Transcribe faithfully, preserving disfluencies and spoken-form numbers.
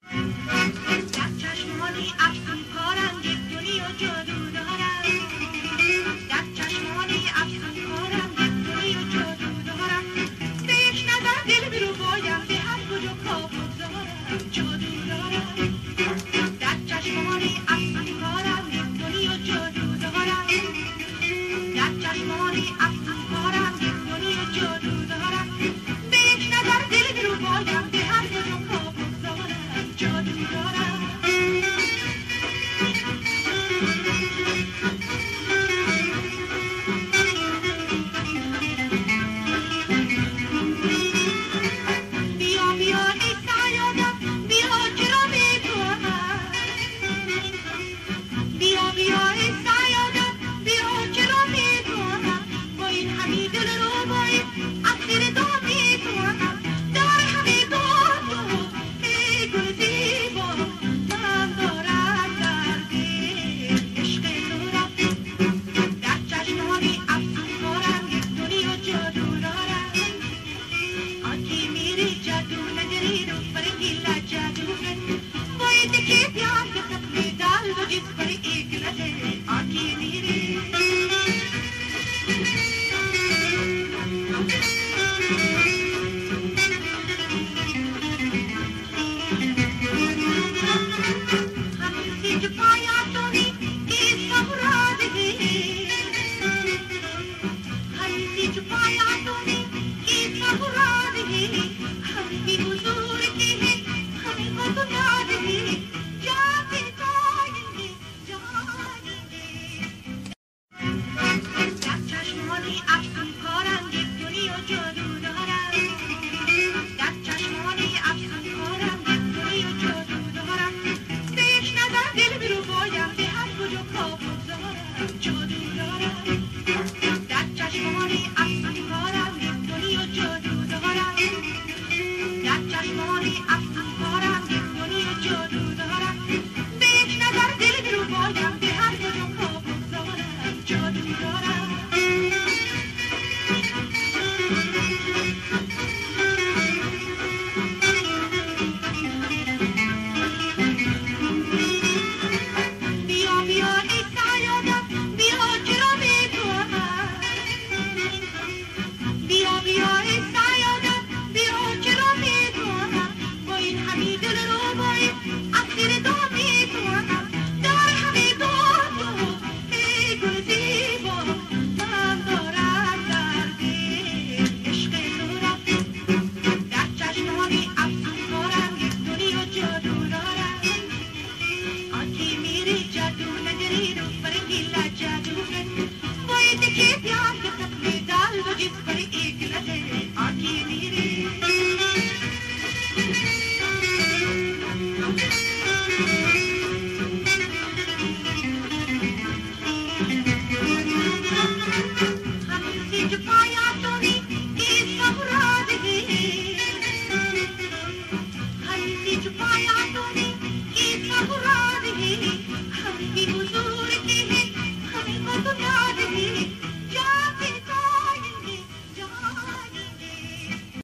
در چشمانی افسون کارم یک دنیا جادو دارم، در چشمانی افسون کارم یک دنیا جادو دارم، به یک نظر دل برو بایم به هر کجا کابوس دارم جادو دارم. در چشمانی افسون کارم یک دنیا جادو دارم، در چشمانی افسون کارم یک دنیا جادو دارم، به یک نظر دل برو بایم به هر کجا کابوس دارم جادو دارم.